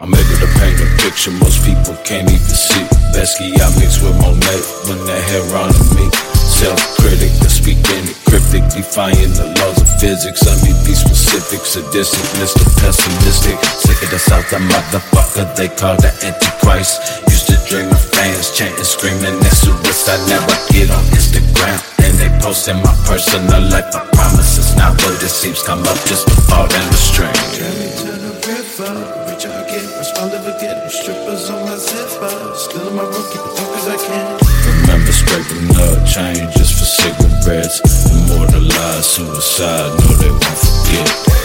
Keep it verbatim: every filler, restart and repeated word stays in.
I'm able to paint a picture most people can't even see. Besky I mix with Monet when that hair on me. Self-critic, the speaking cryptic, defying the laws of physics. Let me be specific, sadistic, Mister Pessimistic. Sick of the South, the motherfucker they call the Antichrist. Used to dream of fans chanting, screaming, that's suicide. Now I get on Instagram and they posting my personal life. I promise it's not what it seems. Come up just to fall down the stream. Rich I get, respond never get. Strippers on my zipper, still in my room, keep it dark as I can. Remember scraping up changes for cigarettes. Immortalized suicide, no they won't forget.